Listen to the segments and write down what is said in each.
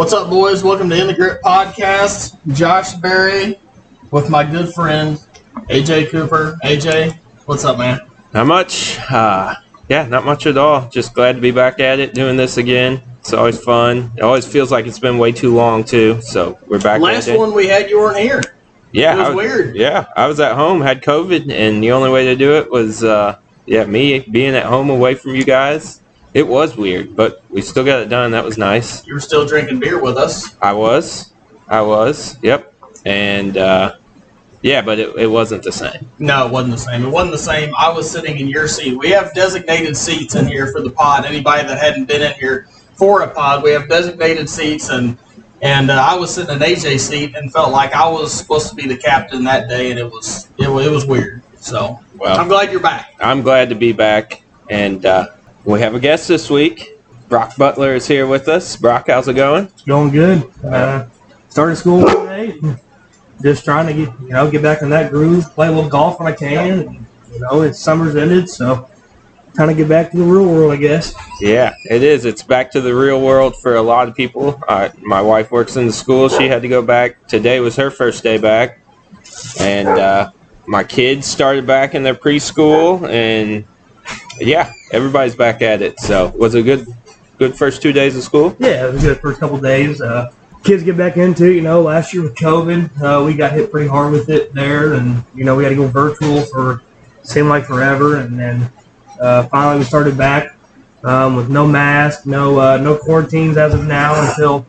What's up, boys? Welcome to In the Grip Podcast. Josh Berry with my good friend, AJ Cooper. AJ, what's up, man? Not much. Not much at all. Just glad to be back at it, doing this again. It's always fun. It always feels like it's been way too long, too. So we're back Last at it. one we had, you weren't here. Yeah. It was weird. Yeah, I was at home, had COVID, and the only way to do it was, me being at home away from you guys. It was weird, but we still got it done. That was nice. You were still drinking beer with us. I was. Yep. And, but it wasn't the same. No, it wasn't the same. It wasn't the same. I was sitting in your seat. We have designated seats in here for the pod. Anybody that hadn't been in here for a pod, we have designated seats, and I was sitting in AJ's seat and felt like I was supposed to be the captain that day, and it was weird. So, well, I'm glad you're back. I'm glad to be back, and we have a guest this week. Brock Butler is here with us. Brock, how's it going? It's going good. Started school today. Just trying to get back in that groove, play a little golf when I can. It's summer's ended, so trying to get back to the real world, I guess. Yeah, it is. It's back to the real world for a lot of people. My wife works in the school. She had to go back. Today was her first day back. And my kids started back in their preschool. And, yeah, everybody's back at it. So was it a good first 2 days of school? Yeah, it was good first couple of days. Kids get back into, last year with COVID, we got hit pretty hard with it there. And, we had to go virtual for seemed like forever. And then finally we started back with no mask, no quarantines as of now until,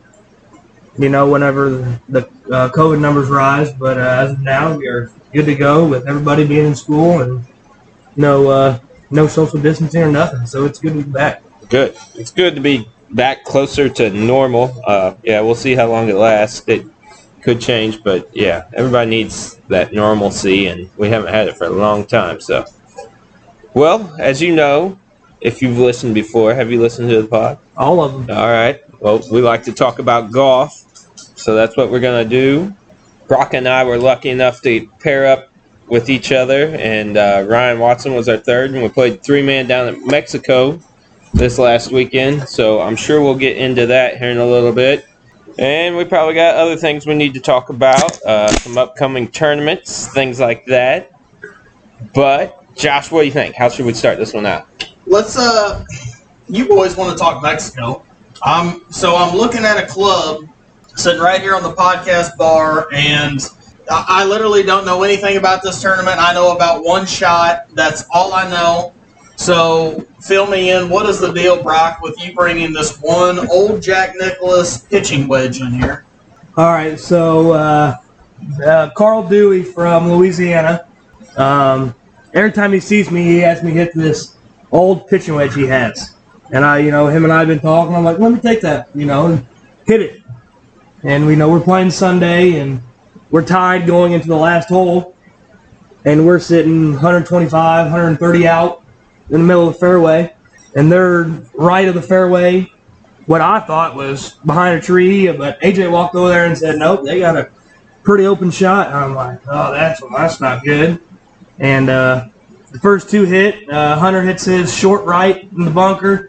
whenever the COVID numbers rise. But as of now, we are good to go with everybody being in school and no social distancing or nothing. So it's good to be back. Good. It's good to be back closer to normal. We'll see how long it lasts. It could change, but yeah, everybody needs that normalcy, and we haven't had it for a long time. So, well, as you know, if you've listened before, have you listened to the pod? All of them. All right. Well, we like to talk about golf, so that's what we're going to do. Brock and I were lucky enough to pair up with each other, and Ryan Watson was our third, and we played three-man down at Mexico this last weekend, so I'm sure we'll get into that here in a little bit. And we probably got other things we need to talk about, some upcoming tournaments, things like that. But, Josh, what do you think? How should we start this one out? Let's, you boys want to talk Mexico. So I'm looking at a club sitting right here on the podcast bar, and I literally don't know anything about this tournament. I know about one shot. That's all I know. So fill me in. What is the deal, Brock, with you bringing this one old Jack Nicklaus pitching wedge in here? All right, so Carl Dewey from Louisiana. Every time he sees me, he asks me to hit this old pitching wedge he has. And him and I have been talking. I'm like, let me take that, and hit it. And we're playing Sunday, and we're tied going into the last hole. And we're sitting 125, 130 out in the middle of the fairway. And they're right of the fairway, what I thought was behind a tree. But AJ walked over there and said, nope, they got a pretty open shot. And I'm like, oh, that's not good. And the first two hit. Hunter hits his short right in the bunker.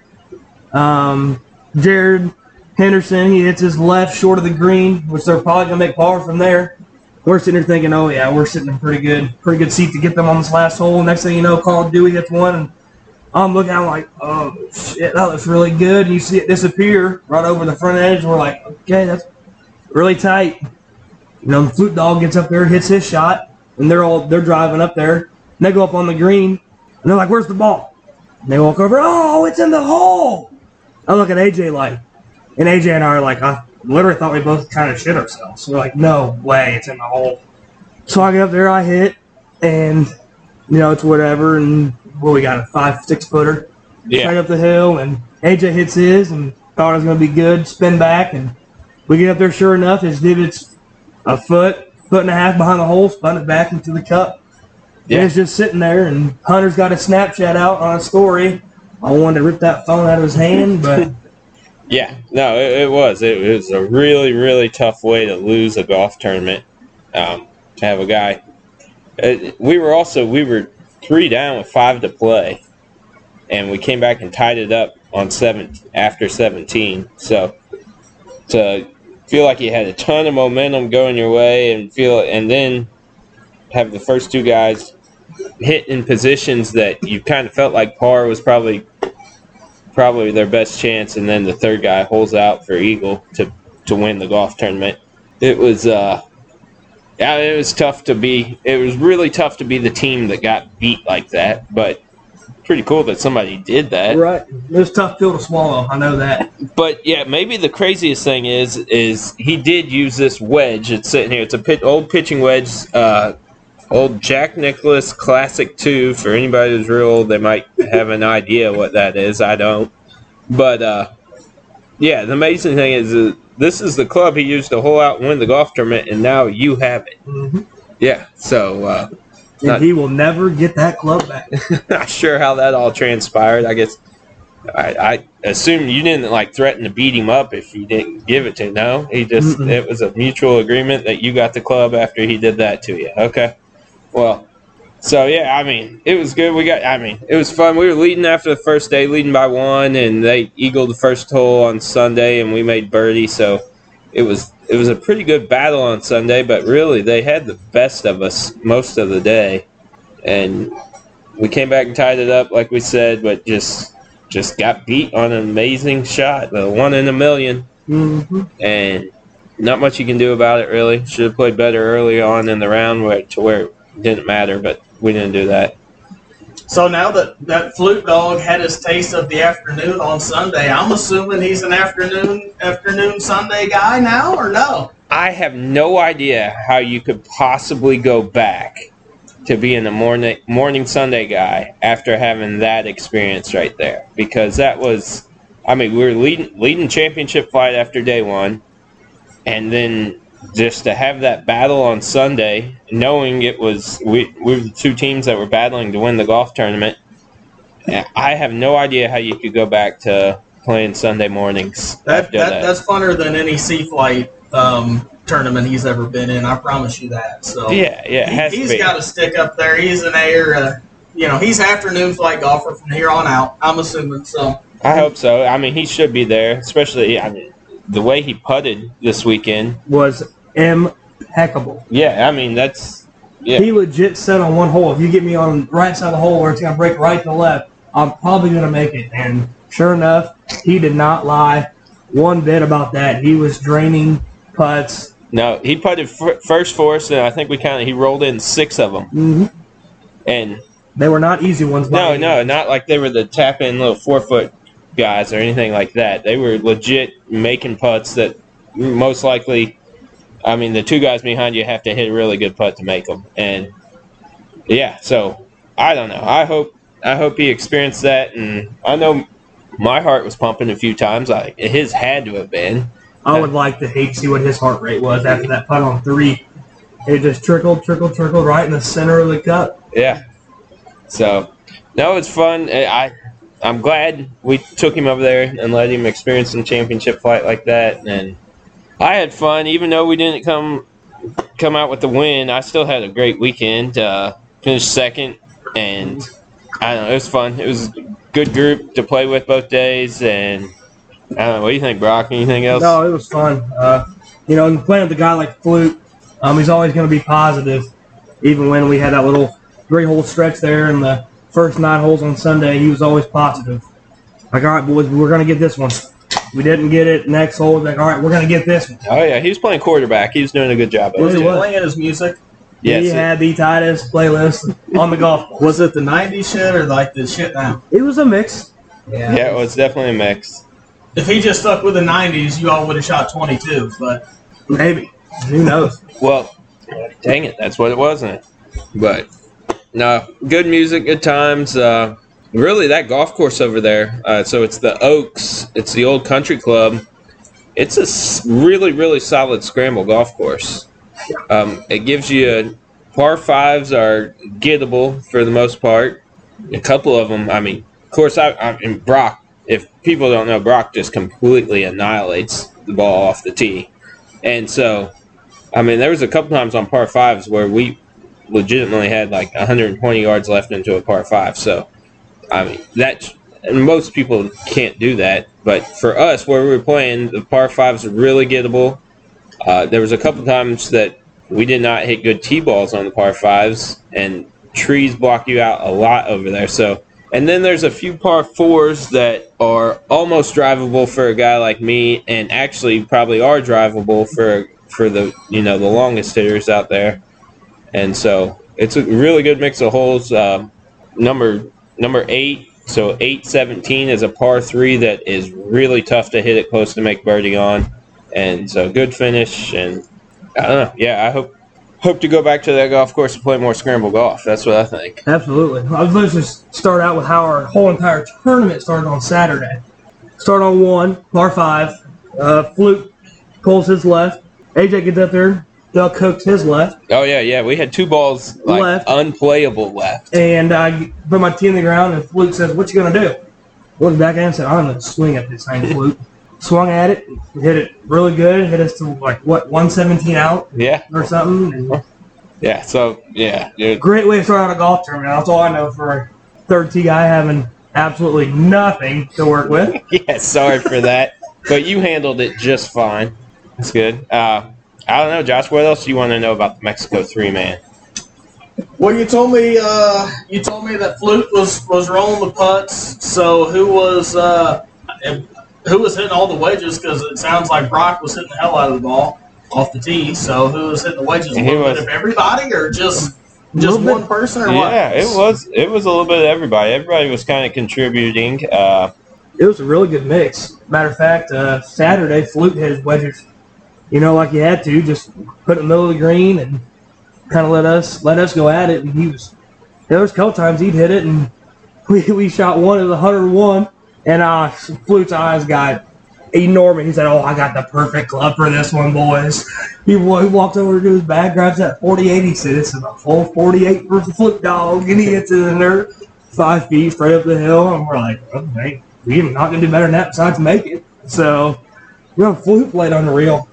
Jared Henderson, he hits his left short of the green, which they're probably going to make par from there. We're sitting there thinking, oh, yeah, we're sitting in pretty good seat to get them on this last hole. Next thing you know, Carl Dewey hits one, and I'm looking, I'm like, oh, shit, that looks really good. And you see it disappear right over the front edge. We're like, okay, that's really tight. The flute dog gets up there, hits his shot, and they're driving up there. And they go up on the green, and they're like, where's the ball? And they walk over, oh, it's in the hole. I look at AJ like, and AJ and I are like, I literally thought we both kind of shit ourselves. We're like, no way, it's in the hole. So I get up there, I hit, and, it's whatever, and we got a 5-6 footer right up the hill, and AJ hits his, and thought it was going to be good, spin back, and we get up there, sure enough, his divot's a foot and a half behind the hole, spun it back into the cup. Yeah. And it's just sitting there, and Hunter's got a Snapchat out on a story. I wanted to rip that phone out of his hand, but... Yeah, no, it was. It was a really, really tough way to lose a golf tournament. To have a guy. We were 3 down with 5 to play, and we came back and tied it up on after 17. So to feel like you had a ton of momentum going your way, and then have the first two guys hit in positions that you kind of felt like par was probably their best chance, and then the third guy holds out for eagle to win the golf tournament. It was it was tough to be. It was really tough to be the team that got beat like that, but pretty cool that somebody did that. Right. It was a tough pill to swallow. I know that. But yeah, maybe the craziest thing is he did use this wedge. It's sitting here. It's a old pitching wedge. Old Jack Nicklaus Classic 2. For anybody who's real old, they might have an idea what that is. I don't. But, yeah, the amazing thing is this is the club he used to hole out and win the golf tournament, and now you have it. Mm-hmm. Yeah, so... and he will never get that club back. Not sure how that all transpired. I guess I assume you didn't, threaten to beat him up if you didn't give it to him, no? He just... Mm-mm. It was a mutual agreement that you got the club after he did that to you. Okay. Well, so yeah, it was good. It was fun. We were leading after the first day, leading by 1, and they eagled the first hole on Sunday, and we made birdie. So it was a pretty good battle on Sunday, but really they had the best of us most of the day, and we came back and tied it up like we said, but just got beat on an amazing shot, the 1 in a million, and not much you can do about it really. Should have played better early on in the round to where it didn't matter, but we didn't do that. So now that Flute Dog had his taste of the afternoon on Sunday, I'm assuming he's an afternoon Sunday guy now, or no? I have no idea how you could possibly go back to being a morning Sunday guy after having that experience right there, because that was, we were leading championship flight after day 1, and then just to have that battle on Sunday, knowing it was we were the two teams that were battling to win the golf tournament, I have no idea how you could go back to playing Sunday mornings. That's funner than any sea flight tournament he's ever been in. I promise you that. So yeah, he's got to stick up there. He's an air, he's afternoon flight golfer from here on out. I'm assuming so. I hope so. He should be there, especially the way he putted this weekend was impeccable. Yeah, that's... Yeah. He legit said on one hole, if you get me on the right side of the hole where it's going to break right to left, I'm probably going to make it. And sure enough, he did not lie one bit about that. He was draining putts. No, he putted first for us, and I think he rolled in 6 of them. Mm-hmm. And they were not easy ones. No, not like they were the tap-in little 4-foot guys or anything like that. They were legit making putts that most likely, the 2 guys behind you have to hit a really good putt to make them. And yeah, so I don't know. I hope he experienced that, and I know my heart was pumping a few times. His had to have been. I would like to see what his heart rate was after that putt on 3. It just trickled right in the center of the cup. Yeah. So, no, it's fun. I'm glad we took him over there and let him experience some championship flight like that. And I had fun, even though we didn't come out with the win. I still had a great weekend. Finished second, and I don't know, it was fun. It was a good group to play with both days. And I don't know, what do you think, Brock? Anything else? No, it was fun. And playing with a guy like Flute, he's always going to be positive. Even when we had that little 3-hole stretch there in the first 9 holes on Sunday, he was always positive. Like, all right, boys, we're going to get this one. We didn't get it. Next hole, like, all right, we're going to get this one. Oh, yeah, he was playing quarterback. He was doing a good job. Was he playing his music? Yes. He had the tightest playlist on the golf course. Was it the 90s shit or like the shit now? It was a mix. Yeah, it was definitely a mix. If he just stuck with the 90s, you all would have shot 22, but... Maybe. Who knows? Well, dang it, that's what it was, isn't it? But... No, good music, good times. Really, that golf course over there, so it's the Oaks. It's the old country club. It's a really, really solid scramble golf course. It gives you par 5s are gettable for the most part. A couple of them, of course, Brock, if people don't know, Brock just completely annihilates the ball off the tee. And so, there was a couple times on par 5s where we legitimately had like 120 yards left into a par 5. So, that most people can't do that. But for us, where we were playing, the par 5s are really gettable. There was a couple times that we did not hit good tee balls on the par fives, and trees block you out a lot over there. So, and then there's a few par fours that are almost drivable for a guy like me, and actually probably are drivable for the the longest hitters out there. And so it's a really good mix of holes. Number 8, so 8-17 is a par 3 that is really tough to hit it close to make birdie on, and so good finish. And I don't know. Yeah, I hope to go back to that golf course and play more scramble golf. That's what I think. Absolutely. I was going to just start out with how our whole entire tournament started on Saturday. Start on 1, par 5. Fluke pulls his left. AJ gets up there. Duck hooks his left. Oh, yeah. We had 2 balls left, unplayable left. And I put my tee in the ground, and Fluke says, "What you going to do?" Looked back at him and said, "I'm going to swing at this thing, Fluke." Swung at it, hit it really good, hit us to 117 out, or something. Yeah, so great way to start out a golf tournament. That's all I know for a third tee guy having absolutely nothing to work with. Yeah, sorry for that, but you handled it just fine. That's good. I don't know, Josh. What else do you want to know about the Mexico 3-man? Well, you told me that Fluke was rolling the putts. So who was hitting all the wedges? Because it sounds like Brock was hitting the hell out of the ball off the tee. So who was hitting the wedges? A little bit of everybody, or just one person, or what? Yeah, it was a little bit of everybody. Everybody was kind of contributing. It was a really good mix. Matter of fact, Saturday Fluke hit his wedges, like he had to, just put it in the middle of the green and kind of let us go at it. And there was a couple times he'd hit it, and we shot one at 101. And Fluke's eyes got enormous. He said, "Oh, I got the perfect club for this one, boys." He walked over to his bag, grabs that 48. He said, "It's a full 48 for the Fluke dog." And he hits it in there 5 feet straight up the hill. And we're like, "Okay, we're not going to do better than that besides make it." So, Fluke played unreal.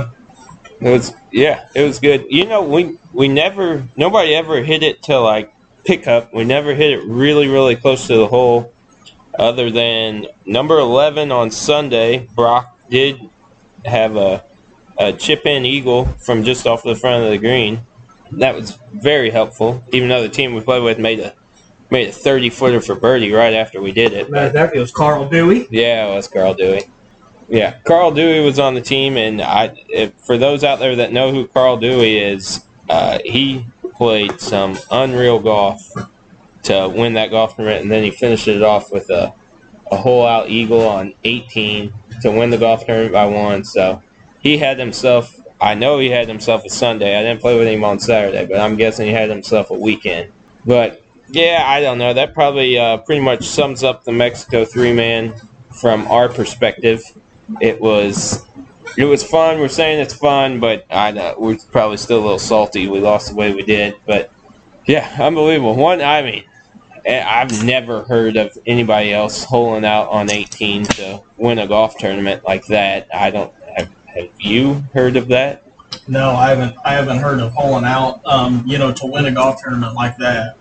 It was good. Nobody ever hit it to pickup. We never hit it really, really close to the hole. Other than number 11 on Sunday, Brock did have a chip-in eagle from just off the front of the green. That was very helpful, even though the team we played with made a 30-footer for birdie right after we did it. Matter of fact, it was Carl Dewey. Yeah, it was Carl Dewey. Yeah, Carl Dewey was on the team, and for those out there that know who Carl Dewey is, he played some unreal golf to win that golf tournament, and then he finished it off with a hole-out eagle on 18 to win the golf tournament by 1. So he had himself – I know he had himself a Sunday. I didn't play with him on Saturday, but I'm guessing he had himself a weekend. But, yeah, I don't know. That probably pretty much sums up the Mexico 3-man from our perspective. It was fun. We're saying it's fun, but we're probably still a little salty. We lost the way we did. But, yeah, unbelievable. I've never heard of anybody else holing out on 18 to win a golf tournament like that. Have you heard of that? No, I haven't heard of holing out, to win a golf tournament like that.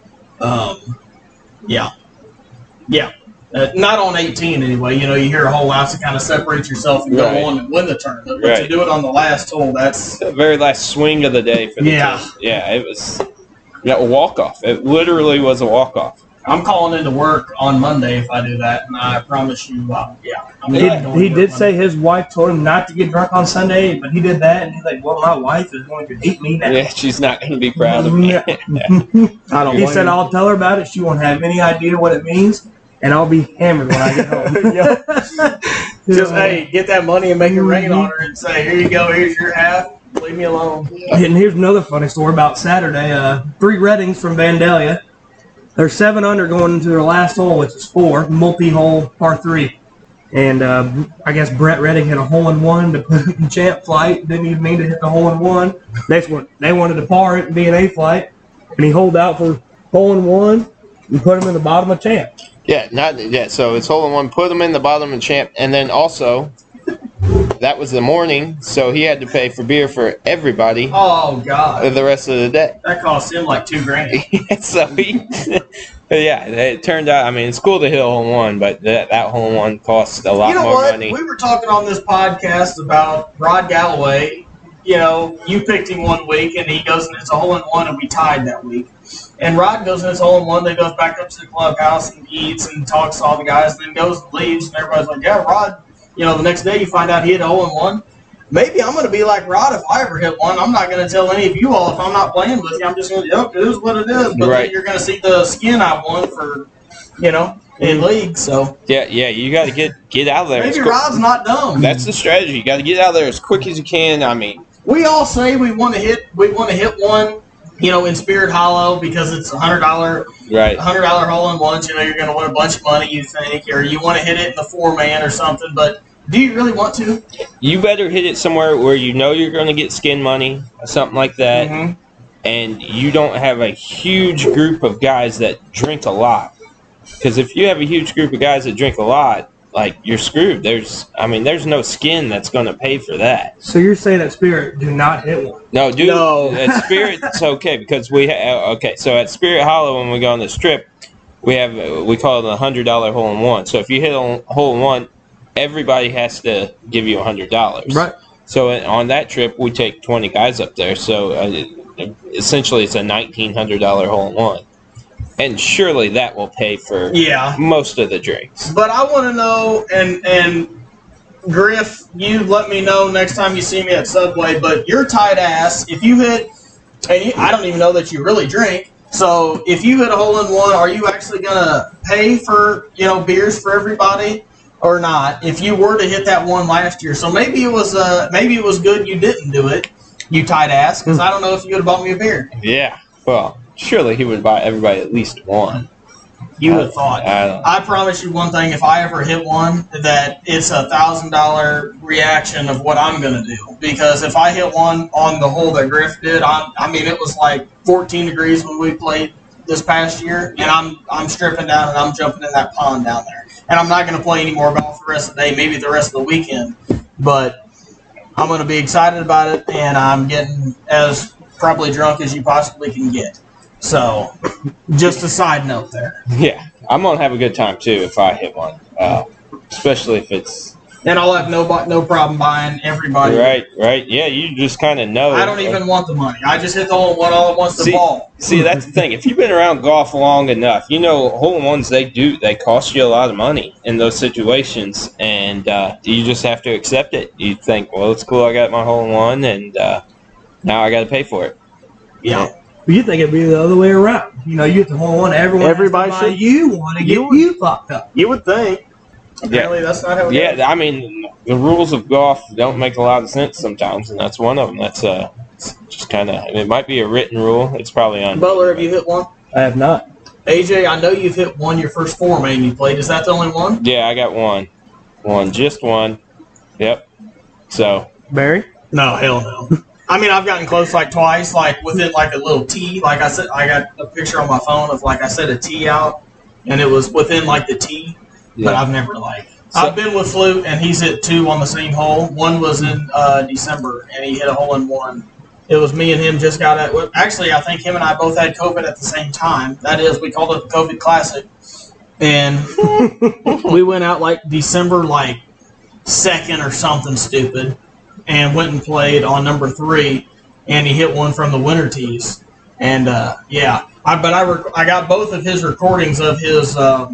Yeah. Not on 18 anyway. You hear a hole out to kind of separate yourself and go on and win the tournament. But to do it on the last hole, that's the very last swing of the day for the team. Yeah, it was a walk-off. It literally was a walk-off. I'm calling into work on Monday if I do that, and I promise you, he did say his wife told him not to get drunk on Sunday, but he did that, and he's like, "Well, my wife is going to hate me now." Yeah, she's not going to be proud of me. He said, "I'll tell her about it. She won't have any idea what it means, and I'll be hammered when I get home." Just, hey, get that money and make it rain on her and say, "Here you go, here's your half. Leave me alone." And here's another funny story about Saturday. 3 Reddings from Vandalia. They're 7 under going into their last hole, which is 4, multi-hole par 3. And I guess Brett Redding hit a hole-in-one to put it in champ flight. Didn't even mean to hit the hole-in-one. They wanted to par it and be an A flight. And he holed out for hole-in-one and put him in the bottom of champ. So it's hole-in-one, put him in the bottom of champ. And then also, that was the morning, so he had to pay for beer for everybody. Oh, God. The rest of the day. That cost him like $2,000. So Yeah, it turned out. I mean, it's cool to hit a hole in one, but that hole in one costs a lot You know more what? money. We were talking on this podcast about Rod Galloway. You know, you picked him one week, and he goes and it's a hole in one, and we tied that week. And Rod goes and it's a hole in one. Then goes back up to the clubhouse and eats and talks to all the guys, and then goes and leaves. And everybody's like, "Yeah, Rod." You know, the next day you find out he hit a hole in one. Maybe I'm going to be like Rod if I ever hit one. I'm not going to tell any of you all if I'm not playing with you. I'm just going to, yep, it is what it is. But Right. then you're going to see the skin I won for, you know, in league. So Yeah, you got to get out of there. maybe as quick- Rod's not dumb. That's the strategy. You got to get out of there as quick as you can. I mean, We all say we want to hit one, you know, in Spirit Hollow because it's $100 right. hole in ones. You know, you're going to win a bunch of money, you think, or you want to hit it in the 4-man or something. But do you really want to? You better hit it somewhere where you know you're going to get skin money, something like that, Mhm. and you don't have a huge group of guys that drink a lot. Because if you have a huge group of guys that drink a lot, like, you're screwed. There's no skin that's going to pay for that. So you're saying that Spirit do not hit one? No, dude. No. At Spirit, it's okay because so at Spirit Hollow when we go on the strip, we call it a $100 hole in one. So if you hit a hole in one, everybody has to give you $100. Right. So on that trip, we take 20 guys up there. So essentially, it's a $1,900 hole in one, and surely that will pay for Yeah. most of the drinks. But I want to know, and Griff, you let me know next time you see me at Subway, but you're tight ass. If you hit, I don't even know that you really drink, so if you hit a hole in one, are you actually going to pay for, you know, beers for everybody or not? If you were to hit that one last year. So maybe it was good you didn't do it, you tight ass, because I don't know if you would have bought me a beer. Yeah. Well, surely he would buy everybody at least one. You would have thought. I promise you one thing: if I ever hit one, that it's $1,000 reaction of what I'm gonna do. Because if I hit one on the hole that Griff did, I mean, it was like 14 degrees when we played this past year, and I'm stripping down and I'm jumping in that pond down there. And I'm not gonna play any more golf the rest of the day, maybe the rest of the weekend, but I'm gonna be excited about it, and I'm getting as probably drunk as you possibly can get. So, just a side note there. Yeah, I'm gonna have a good time too if I hit one, especially if it's And I'll have no problem buying everybody. right. Yeah, you just kind of know. I don't even want the money. I just hit the hole in one all at once the ball. See, that's the thing. If you've been around golf long enough, you know hole in ones they cost you a lot of money in those situations, and you just have to accept it. You think, well, it's cool. I got my hole in one, and now I got to pay for it. Yeah. But you think it'd be the other way around? You know, you get the hole in one, Everybody has to buy should- you one to get you fucked up. You would think. Apparently, that's not how it Yeah, is. I mean, the rules of golf don't make a lot of sense sometimes, and that's one of them. That's it's just kind of. It might be a written rule. It's probably on. Butler, have you hit one? I have not. AJ, I know you've hit one your first 4-man you played. Is that the only one? Yeah, I got one, just one. Yep. So Barry? No, hell no. I mean, I've gotten close like twice, like within like a little tee. Like I said, I got a picture on my phone of like I set a tee out, and it was within like the tee. But Yeah. I've never like. I've been with Flute, and he's hit 2 on the same hole. One was in December, and he hit a hole in one. It was me and him just got at. Well, actually, I think him and I both had COVID at the same time. That is, we called it the COVID Classic, and we went out like December like 2nd or something stupid, and went and played on number 3, and he hit one from the winter tees, and yeah. I got both of his recordings of his.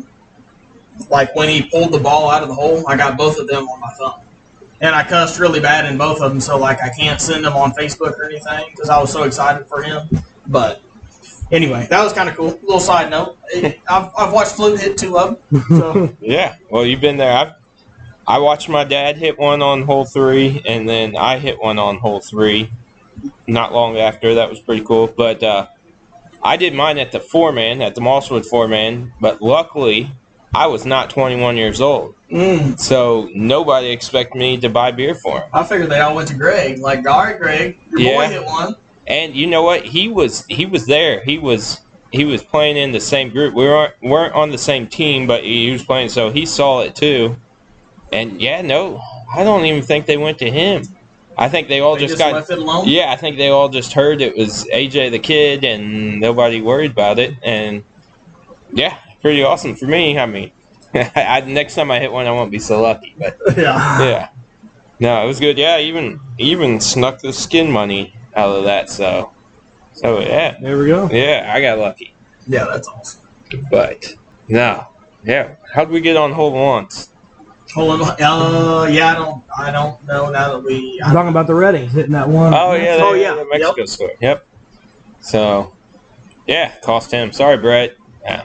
Like when he pulled the ball out of the hole, I got both of them on my phone. And I cussed really bad in both of them, so like I can't send them on Facebook or anything because I was so excited for him. But anyway, that was kind of cool. Little side note. I've watched Flute hit 2 of them. So yeah, well, you've been there. I watched my dad hit one on hole 3, and then I hit one on hole 3 not long after. That was pretty cool. But I did mine at the 4-man, at the Mosswood 4-man, but luckily I was not 21 years old. So nobody expected me to buy beer for him. I figured they all went to Greg. Like, all right, Greg, your boy hit one. And you know what? He was there. He was playing in the same group. We weren't on the same team, but he was playing, so he saw it too. And yeah, no, I don't even think they went to him. I think they all just got left it alone? Yeah, I think they all just heard it was AJ the Kid, and nobody worried about it. And Yeah, pretty awesome for me. I mean, next time I hit one, I won't be so lucky. But yeah, no, it was good. Yeah, even snuck the skin money out of that. So yeah, There we go. yeah, I got lucky. Yeah, that's awesome. But no, yeah, how'd we get on hole ones? Hold on. Yeah, I don't know now that I'm talking about the Reddings hitting that one. Oh yeah, Oh, yeah. the Mexico store. Yep. So yeah, cost him. Sorry, Brett.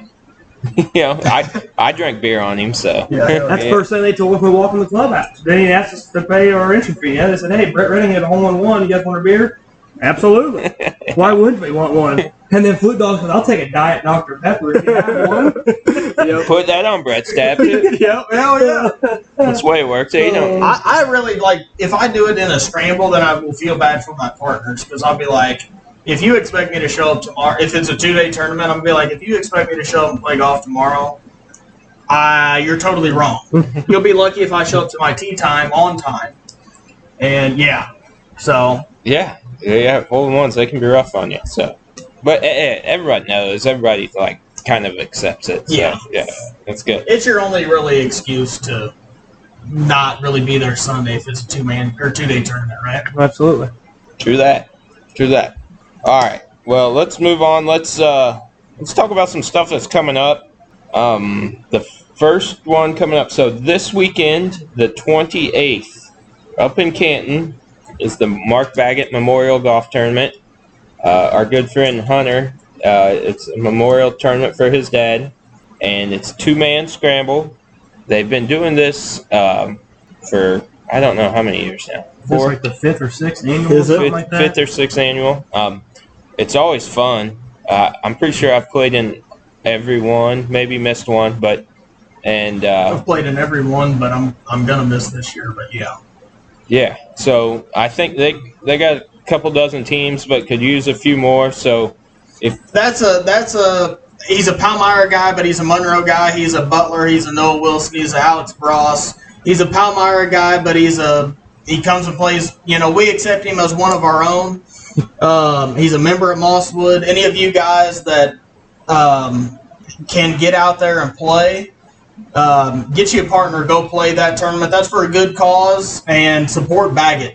I drank beer on him, so That's the first thing they told us when we walked in the clubhouse. They asked us to pay our entry fee. Yeah, they said, "Hey, Brett Redding had a hole-in-one. You guys want a beer?" Absolutely. Why wouldn't we want one? And then Flute Dog said, "I'll take a Diet Dr. Pepper if you have one." Put that on Brett's tab too. Yep. Hell yeah. That's the way it works. I really like, if I do it in a scramble, then I will feel bad for my partners, because I'll be like, if you expect me to show up tomorrow, if it's a 2-day tournament, I'm going to be like, if you expect me to show up and play golf tomorrow, you're totally wrong. You'll be lucky if I show up to my tee time on time. And yeah, so. Yeah, hole-in-ones, they can be rough on you. So, but everybody knows. Everybody like kind of accepts it. So, yeah, that's good. It's your only really excuse to not really be there Sunday if it's a 2-day tournament, right? Absolutely. True that. All right. Well, let's move on. Let's talk about some stuff that's coming up. The first one coming up. So this weekend, the 28th, up in Canton, is the Mark Baggett Memorial Golf Tournament. Our good friend Hunter, it's a memorial tournament for his dad, and it's 2-man scramble. They've been doing this for I don't know how many years now. It's like the 5th or 6th annual, something like that. 5th or 6th annual. It's always fun. I'm pretty sure I've played in every one, maybe missed one, but I've played in every one, but I'm gonna miss this year. But yeah. Yeah, so I think they got a couple dozen teams, but could use a few more. So if he's a Palmyra guy, but he's a Monroe guy. He's a Butler. He's a Noah Wilson. He's a Alex Bross. He's a Palmyra guy, but he comes and plays. We accept him as one of our own. He's a member at Mosswood. Any of you guys that can get out there and play, get you a partner, go play that tournament. That's for a good cause, and support Baggett.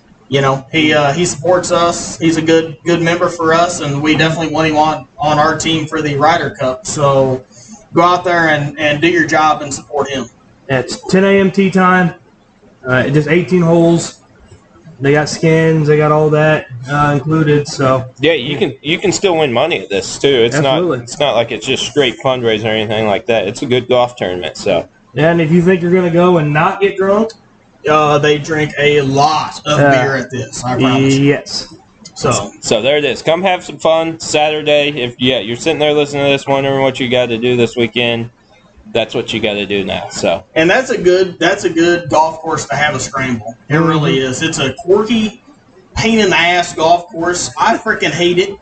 He supports us. He's a good member for us, and we definitely want him on our team for the Ryder Cup. So go out there and do your job and support him. It's 10 a.m. tee time. Just 18 holes. They got skins. They got all that included. So yeah, you can still win money at this too. It's not like it's just straight fundraising or anything like that. It's a good golf tournament. So yeah, and if you think you're gonna go and not get drunk, they drink a lot of beer at this. I promise. Yes. So there it is. Come have some fun Saturday. If you're sitting there listening to this, wondering what you got to do this weekend, that's what you got to do now. So, and that's a good golf course to have a scramble. It really is. It's a quirky, pain in the ass golf course. I freaking hate it,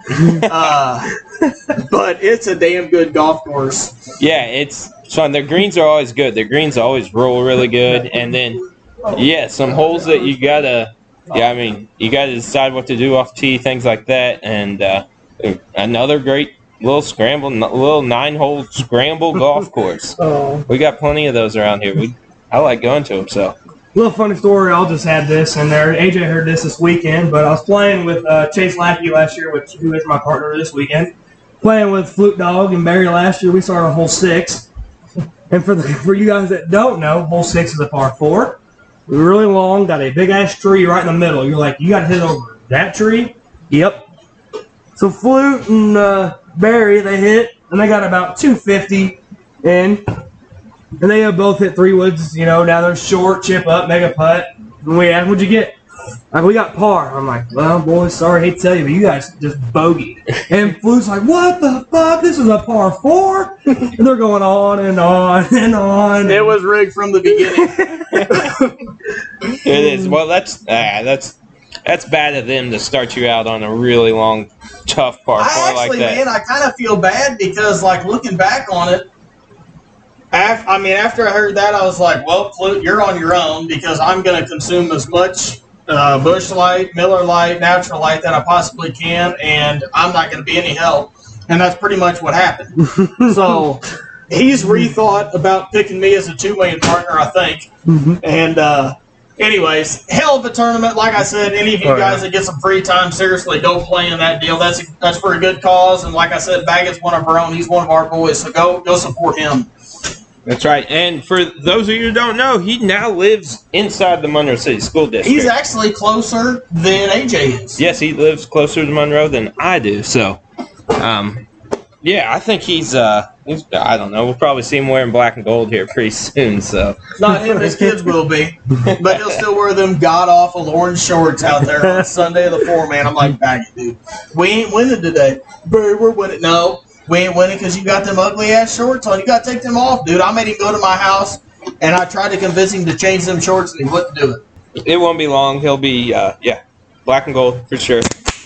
but it's a damn good golf course. Yeah, it's fun. Their greens are always good. Their greens always roll really good, and then some holes that you gotta. Yeah, I mean, you got to decide what to do off tee, things like that, and another great little scramble, little 9-hole scramble golf course. We got plenty of those around here. I like going to them. So, little funny story. I'll just add this in there. AJ heard this weekend, but I was playing with Chase Lackey last year, who is my partner this weekend. Playing with Flute Dog and Barry last year. We started on hole 6, and for you guys that don't know, hole 6 is a par 4. Really long, got a big-ass tree right in the middle. You're like, you got to hit over that tree? Yep. So Flute and Barry, they hit, and they got about 250 in. And they have both hit 3 woods, now they're short, chip up, make a putt. And we asked, what'd you get? Like, we got par. I'm like, well, boys, sorry, hate to tell you, but you guys just bogeyed. And Flute's like, what the fuck? This is a par 4? And they're going on and on and on. It was rigged from the beginning. It is. Well, that's bad of them to start you out on a really long, tough par 4 like that. Man, I kind of feel bad because, looking back on it, after I heard that, I was like, well, Flute, you're on your own because I'm going to consume as much Busch Light, Miller Light, Natural Light that I possibly can, and I'm not going to be any help. and that's pretty much what happened. So he's rethought about picking me as a two-man partner, I think. And anyways, hell of a tournament. Like I said, any of you guys that get some free time, seriously, go play in that deal. That's for a good cause. And like I said, Baggett's one of our own. He's one of our boys, so go support him. That's right. And for those of you who don't know, he now lives inside the Monroe City School District. He's actually closer than AJ is. Yes, he lives closer to Monroe than I do. So, yeah, I think he's I don't know. We'll probably see him wearing black and gold here pretty soon. So not him, his kids will be, but he'll still wear them god awful orange shorts out there on Sunday of the 4, man. I'm like, Baggett, dude, we ain't winning today. We're winning. No, we ain't winning because you got them ugly ass shorts on. You got to take them off, dude. I made him go to my house, and I tried to convince him to change them shorts, and he wouldn't do it. It won't be long. He'll be black and gold for sure.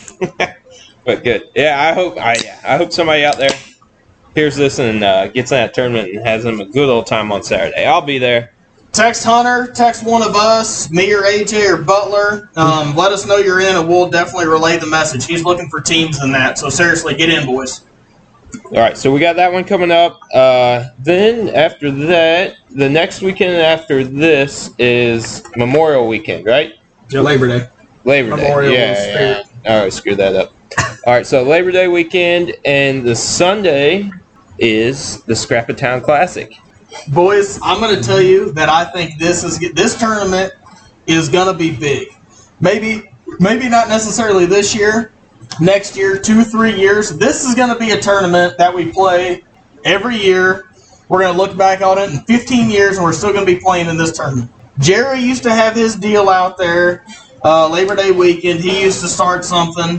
But good. Yeah, I hope somebody out there hears this and gets in that tournament and has them a good old time on Saturday. I'll be there. Text Hunter, text one of us, me or AJ or Butler. Let us know you're in, and we'll definitely relay the message. He's looking for teams in that, so seriously, get in, boys. All right, so we got that one coming up. Then after that, the next weekend after this is Memorial Weekend, right? Labor Day. Labor Day. Memorial Yeah. All right, screw that up. All right, so Labor Day weekend, and the Sunday is the Scrap of Town Classic. Boys, I'm going to tell you that I think this tournament is going to be big. Maybe not necessarily this year, next year, 2-3 years. This is going to be a tournament that we play every year. We're going to look back on it in 15 years, and we're still going to be playing in this tournament. Jerry used to have his deal out there, Labor Day weekend. He used to start something.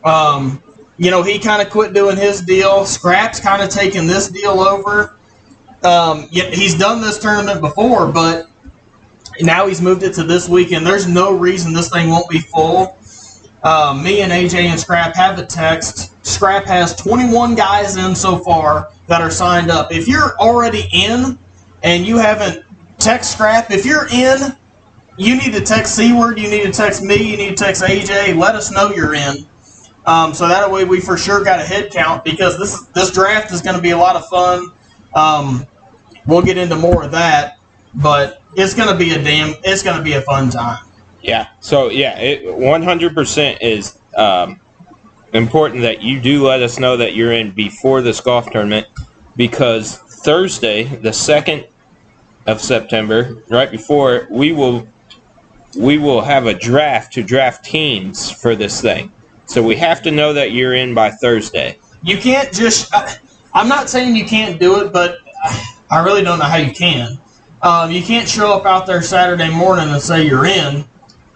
He kind of quit doing his deal. Scrap's kind of taken this deal over. He's done this tournament before, but now he's moved it to this weekend. There's no reason this thing won't be full. Me and AJ and Scrap have a text. Scrap has 21 guys in so far that are signed up. If you're already in and you haven't text Scrap, if you're in, you need to text C-Word, you need to text me, you need to text AJ. Let us know you're in. So that way we for sure got a head count, because this draft is going to be a lot of fun. We'll get into more of that, but it's going to be a fun time. Yeah. So it 100% is important that you do let us know that you're in before this golf tournament, because Thursday, the 2nd of September, right before, we will have a draft to draft teams for this thing. So we have to know that you're in by Thursday. You can't just I'm not saying you can't do it, but I really don't know how you can. You can't show up out there Saturday morning and say you're in,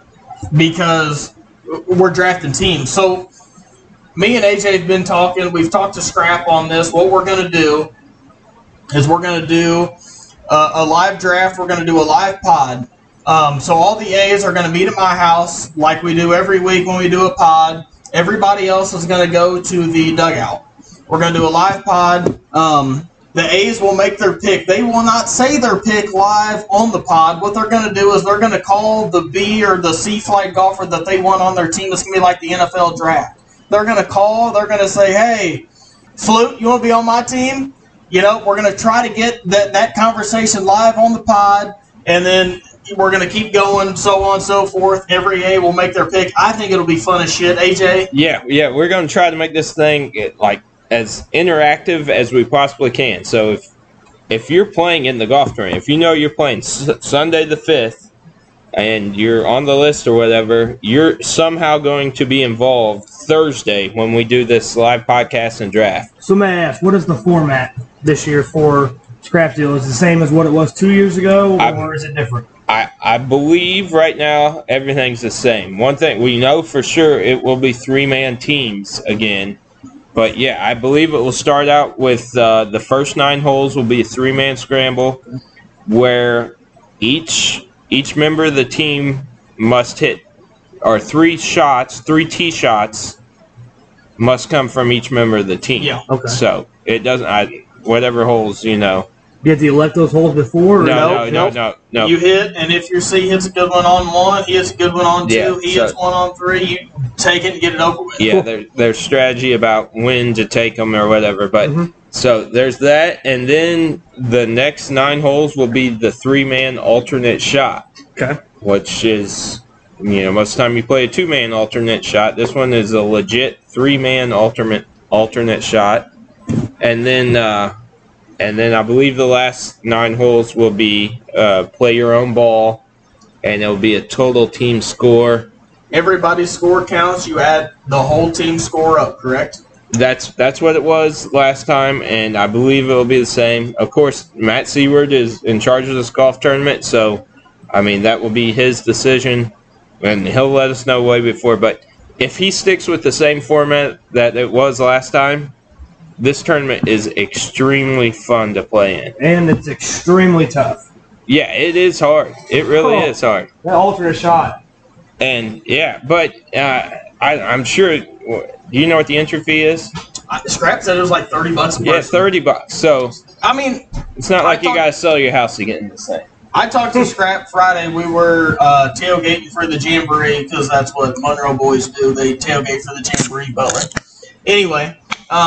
because we're drafting teams. So me and AJ have been talking. We've talked to Scrap on this. What we're going to do is we're going to do a live draft. We're going to do a live pod. So all the A's are going to meet at my house like we do every week when we do a pod. Everybody else is going to go to the dugout. We're going to do a live pod. The A's will make their pick. They will not say their pick live on the pod. What they're going to do is they're going to call the B or the C flight golfer that they want on their team. It's going to be like the NFL draft. They're going to call. They're going to say, hey, Flute, you want to be on my team? We're going to try to get that conversation live on the pod, and then we're going to keep going, so on and so forth. Every A will make their pick. I think it'll be fun as shit. AJ? Yeah, we're going to try to make this thing as interactive as we possibly can. So if you're playing in the golf tournament, if you know you're playing Sunday the 5th and you're on the list or whatever, you're somehow going to be involved Thursday when we do this live podcast and draft. So may I ask, what is the format this year for Scrap Deal? Is it the same as what it was 2 years ago, or is it different? I believe right now everything's the same. One thing we know for sure, it will be 3-man teams again. But yeah, I believe it will start out with the first 9 holes will be a 3-man scramble, where each member of the team must hit, or 3 tee shots must come from each member of the team. Yeah. Okay. So it doesn't, whatever holes, You have to elect those holes before? Or No. You hit, and if your C hits a good one on 1, he hits a good one on 2, he hits one on 3, you take it and get it over with. Yeah, there's strategy about when to take them or whatever. But so there's that, and then the next 9 holes will be the 3-man alternate shot. Okay. Which is, most of the time you play a 2-man alternate shot. This one is a legit 3-man alternate shot, and then I believe the last 9 holes will be play your own ball, and it'll be a total team score. Everybody's score counts. You add the whole team score up, correct? That's what it was last time, and I believe it will be the same. Of course, Matt Seward is in charge of this golf tournament, so that will be his decision, and he'll let us know way before. But if he sticks with the same format that it was last time, this tournament is extremely fun to play in. And it's extremely tough. Yeah, it is hard. It really is hard. That alternate shot. And, but I'm sure, do you know what the entry fee is? Scrap said it was like $30 a person. Yeah, $30. So, it's not like you got to sell your house to get in this thing. I talked to Scrap Friday. We were tailgating for the Jamboree because that's what Monroe boys do. They tailgate for the Jamboree Butler. Anyway,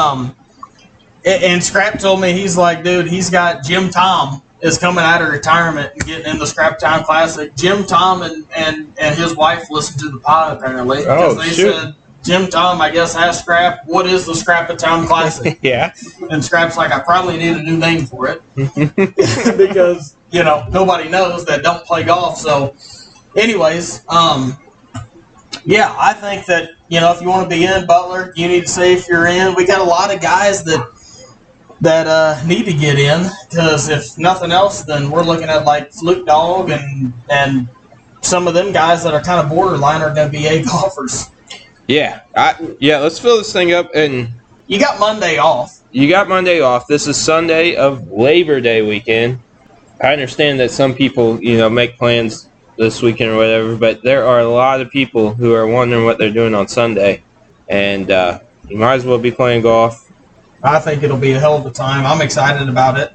and Scrap told me, he's like, dude, he's got Jim Tom is coming out of retirement and getting in the Scrap Town Classic. Jim Tom and his wife listened to the pod apparently because they said, Jim Tom, I guess, asked Scrap, what is the Scrap Town Classic? Yeah. And Scrap's like, I probably need a new name for it because, nobody knows that don't play golf. So, anyways, I think that, if you want to be in Butler, you need to say if you're in. We got a lot of guys that need to get in because if nothing else, then we're looking at like Fluke Dog and some of them guys that are kind of borderline are going to be A golfers. Yeah, let's fill this thing up. And you got Monday off. This is Sunday of Labor Day weekend. I understand that some people, make plans this weekend or whatever, but there are a lot of people who are wondering what they're doing on Sunday, and you might as well be playing golf. I think it'll be a hell of a time. I'm excited about it.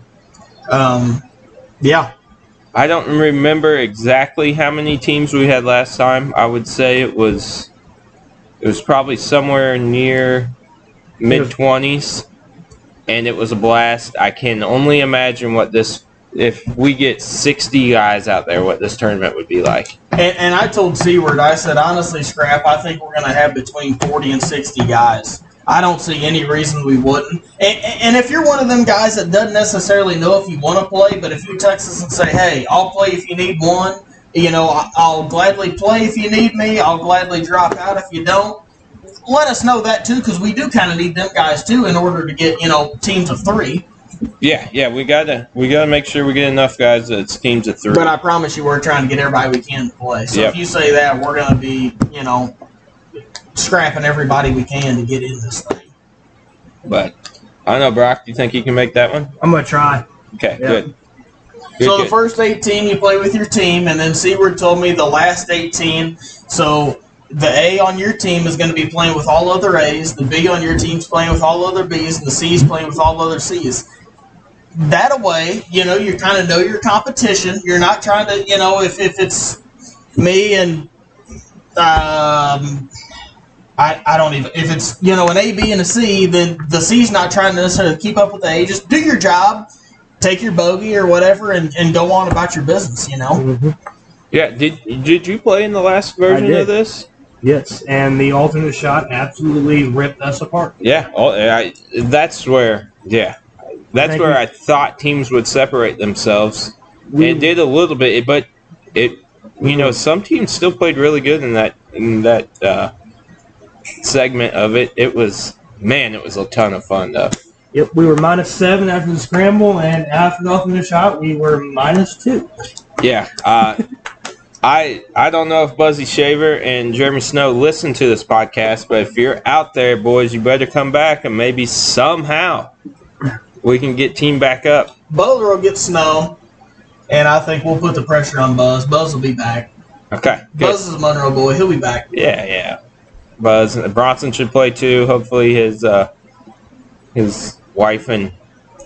I don't remember exactly how many teams we had last time. I would say it was probably somewhere near mid-20s, and it was a blast. I can only imagine if we get 60 guys out there, what this tournament would be like. And I told Seward, I said, honestly, Scrap, I think we're going to have between 40 and 60 guys. I don't see any reason we wouldn't. And if you're one of them guys that doesn't necessarily know if you want to play, but if you text us and say, hey, I'll play if you need one, I'll gladly play if you need me, I'll gladly drop out if you don't, let us know that too, because we do kind of need them guys too in order to get, teams of 3. Yeah, we gotta make sure we get enough guys that it's teams of 3. But I promise you, we're trying to get everybody we can to play. So if you say that, we're gonna be, scrapping everybody we can to get in this thing. But I don't know, Brock. Do you think you can make that one? I'm gonna try. Okay, good. So the first 18 you play with your team, and then Seward told me the last 18. So the A on your team is going to be playing with all other A's. The B on your team's playing with all other B's, and the C's playing with all other C's. That way, you kind of know your competition. You're not trying to, if it's me and I don't even, if it's, an A, B, and a C, then the C's not trying to necessarily keep up with the A. Just do your job, take your bogey or whatever, and go on about your business, Mm-hmm. Yeah, did you play in the last version of this? Yes, and the alternate shot absolutely ripped us apart. Yeah, that's where I thought teams would separate themselves. It did a little bit, but some teams still played really good in that segment of it. It was a ton of fun though. Yep, we were -7 after the scramble, and after the alternate shot, we were -2. Yeah, I don't know if Buzzy Shaver and Jeremy Snow listen to this podcast, but if you're out there, boys, you better come back and maybe somehow we can get team back up. Butler will get Snow, and I think we'll put the pressure on Buzz. Buzz will be back. Okay, good. Buzz is a Monroe boy. He'll be back. Yeah. Buzz Bronson should play too. Hopefully his wife and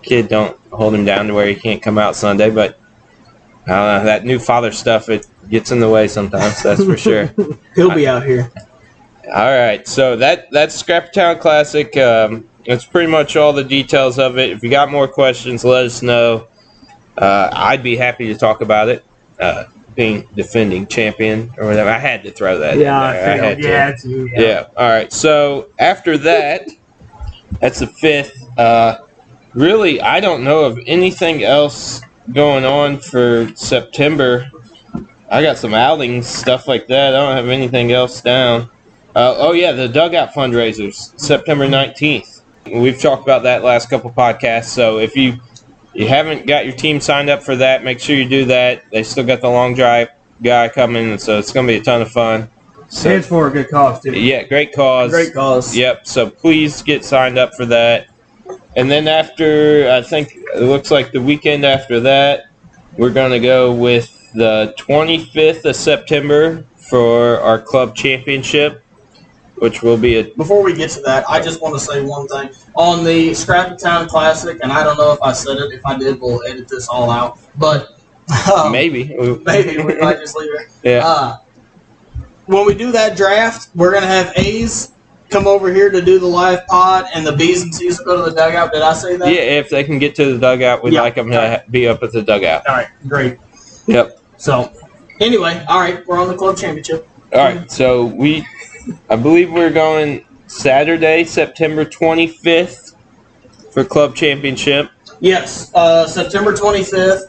kid don't hold him down to where he can't come out Sunday. But I don't know, that new father stuff, it gets in the way sometimes, that's for sure. He'll be out here. All right, so that's Scrappytown Classic. That's pretty much all the details of it. If you got more questions, let us know. I'd be happy to talk about it. Being defending champion or whatever, I had to throw that. Yeah, in there. I feel, Yeah. All right. So after that, that's the 5th. Really, I don't know of anything else going on for September. I got some outings, stuff like that. I don't have anything else down. The Dugout fundraisers, September 19th. We've talked about that last couple podcasts. So if you haven't got your team signed up for that, make sure you do that. They still got the long drive guy coming, so it's going to be a ton of fun. So, it's for a good cause, too. Yeah, great cause. Great cause. Yep, so please get signed up for that. And then after, I think it looks like the weekend after that, we're going to go with the 25th of September for our club championship, which will be Before we get to that, I just want to say one thing. On the Scrappytown Classic, and I don't know if I said it. If I did, we'll edit this all out. But maybe we might just leave it. Yeah. When we do that draft, we're going to have A's come over here to do the live pod, and the B's and C's will go to the dugout. Did I say that? Yeah, if they can get to the dugout, we'd like them to be up at the dugout. All right, great. Yep. So, anyway, all right, we're on the club championship. All right, so I believe we're going Saturday, September 25th for club championship. Yes, September 25th.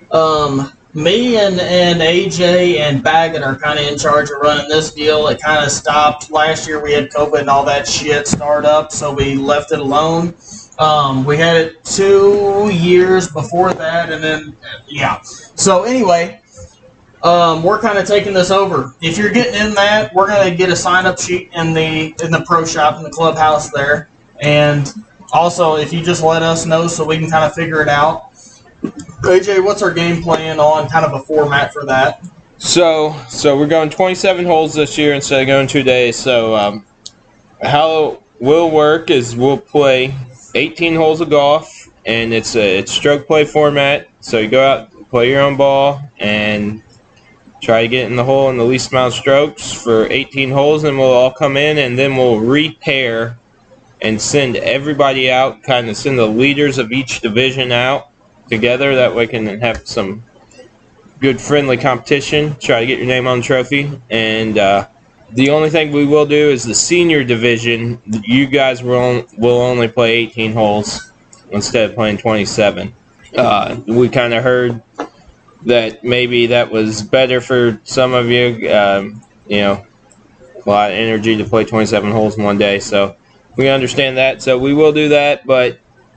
Me and AJ and Baggett are kind of in charge of running this deal. It kind of stopped. Last year we had COVID and all that shit start up, so we left it alone. We had it 2 years before that, and then, yeah. So anyway, we're kind of taking this over. If you're getting in that, we're going to get a sign-up sheet in the pro shop in the clubhouse there. And also, if you just let us know so we can kind of figure it out. AJ, what's our game plan on kind of a format for that? So we're going 27 holes this year instead of going 2 days. So how we'll work is we'll play 18 holes of golf, and it's stroke play format. So you go out, play your own ball, and try to get in the hole in the least amount of strokes for 18 holes, and we'll all come in, and then we'll repair and send everybody out, kind of send the leaders of each division out together. That way we can have some good friendly competition, try to get your name on the trophy. And the only thing we will do is the senior division, you guys will only play 18 holes instead of playing 27. We kind of heard that maybe that was better for some of you. A lot of energy to play 27 holes in one day, so we understand that. So we will do that, but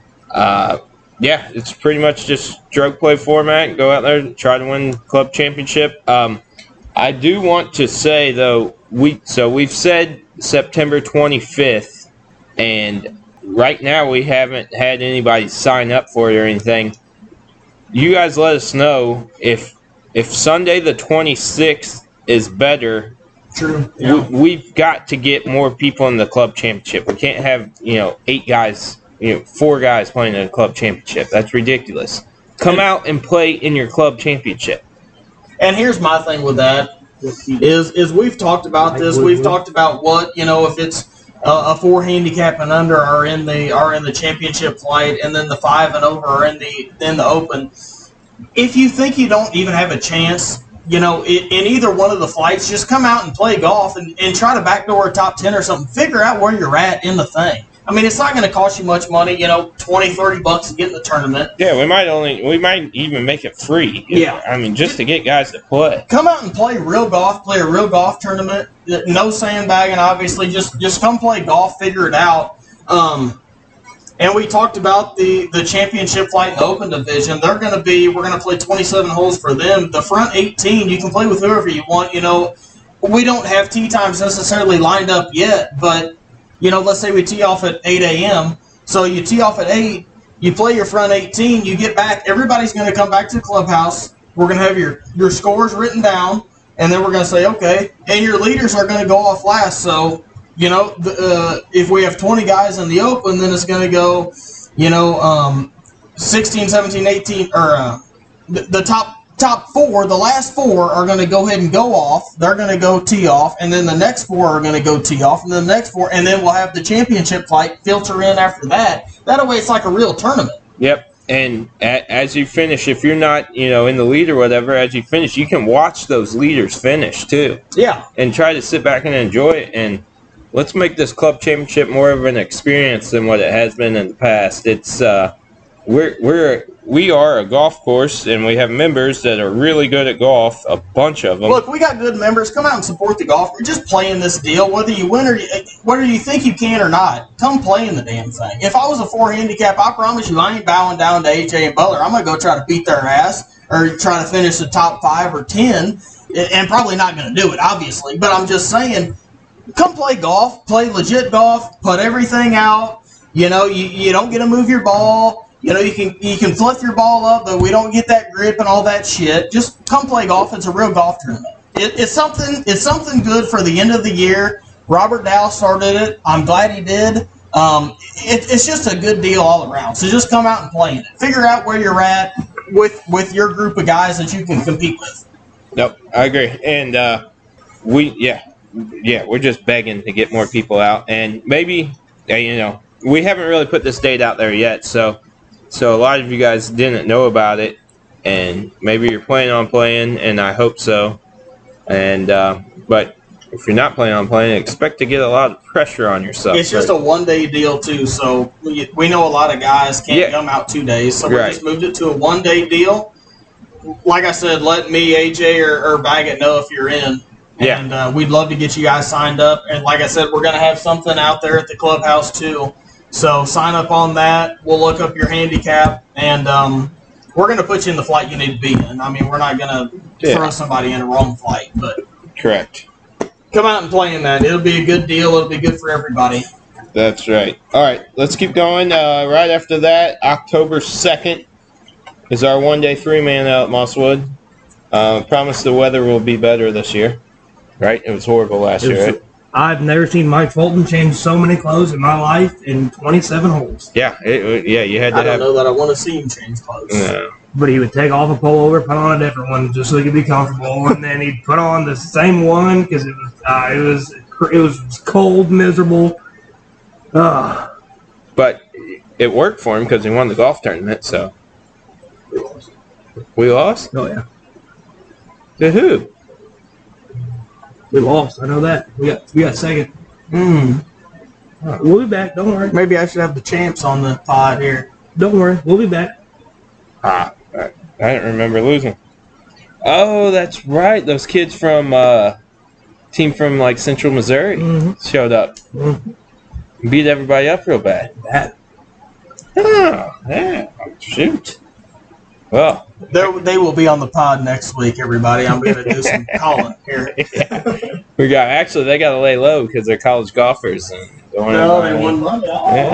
yeah, it's pretty much just stroke play format. Go out there and try to win club championship. I do want to say though, we've said September 25th, and right now we haven't had anybody sign up for it or anything. You guys let us know if Sunday the 26th is better. True. Yeah. We've got to get more people in the club championship. We can't have 8 guys, 4 guys playing in a club championship. That's ridiculous. Come out and play in your club championship. And here's my thing with that is we've talked about this. We've talked about what if it's a 4 handicap and under are in the championship flight, and then the 5 and over are in the open. If you think you don't even have a chance, in either one of the flights, just come out and play golf and try to backdoor a top 10 or something. Figure out where you're at in the thing. I mean, it's not going to cost you much money, $20-$30 to get in the tournament. Yeah, we might even make it free. Yeah. I mean, just to get guys to play. Come out and play real golf, play a real golf tournament. No sandbagging, obviously. Just come play golf, figure it out. And we talked about the championship flight and open division. We're going to play 27 holes for them. The front 18, you can play with whoever you want. We don't have tee times necessarily lined up yet, but let's say we tee off at 8 a.m. So you tee off at 8, you play your front 18, you get back. Everybody's going to come back to the clubhouse. We're going to have your scores written down, and then we're going to say, okay, and your leaders are going to go off last. So, if we have 20 guys in the open, then it's going to go, 16, 17, 18, or the top four, the last four are going to go ahead and go off. They're going to go tee off, and then the next four are going to go tee off, and then the next four, and then we'll have the championship fight filter in after that. That way, it's like a real tournament. Yep. And as you finish, if you're not, in the lead or whatever, as you finish, you can watch those leaders finish too. Yeah. And try to sit back and enjoy it. And let's make this club championship more of an experience than what it has been in the past. It's we are a golf course, and we have members that are really good at golf, a bunch of them. Look, we got good members. Come out and support the golf. We're just playing this deal, whether you win or whether you think you can or not. Come play in the damn thing. If I was a 4 handicap, I promise you I ain't bowing down to AJ and Butler. I'm going to go try to beat their ass or try to finish the top 5 or 10, and probably not going to do it, obviously. But I'm just saying, come play golf, play legit golf, put everything out. You don't get to move your ball. You can flick your ball up, but we don't get that grip and all that shit. Just come play golf. It's a real golf tournament. It's something good for the end of the year. Robert Dow started it. I'm glad he did. It's just a good deal all around. So just come out and play in it. Figure out where you're at with your group of guys that you can compete with. Nope, I agree. And we're just begging to get more people out. And maybe, we haven't really put this date out there yet, so a lot of you guys didn't know about it, and maybe you're planning on playing, and I hope so. And but if you're not planning on playing, expect to get a lot of pressure on yourself. It's just a one-day deal too, so we know a lot of guys can't come out 2 days, so we just moved it to a one-day deal. Like I said, let me, AJ, or Baggett know if you're in. Yeah. And we'd love to get you guys signed up. And like I said, we're going to have something out there at the clubhouse too. So sign up on that. We'll look up your handicap, and we're going to put you in the flight you need to be in. I mean, we're not going to throw somebody in a wrong flight. But correct. Come out and play in that. It'll be a good deal. It'll be good for everybody. That's right. All right, let's keep going. Right after that, October 2nd is our one-day 3-man out at Mosswood. Promise the weather will be better this year. Right? It was horrible last year, right? I've never seen Mike Fulton change so many clothes in my life in 27 holes. Yeah, you had to I don't know that I want to see him change clothes. No. But he would take off a pullover, put on a different one just so he could be comfortable, and then he'd put on the same one because it was cold, miserable. But it worked for him because he won the golf tournament. So we lost. Oh yeah. To who? We lost. I know that. We got second. We'll be back. Don't worry. Maybe I should have the champs on the pod here. Don't worry. We'll be back. I didn't remember losing. Oh, that's right. Those kids from team from like Central Missouri showed up. Beat everybody up real bad. Oh, yeah. Shoot. Well, they will be on the pod next week, everybody. I'm going to do some calling here. They got to lay low because they're college golfers. And they won money.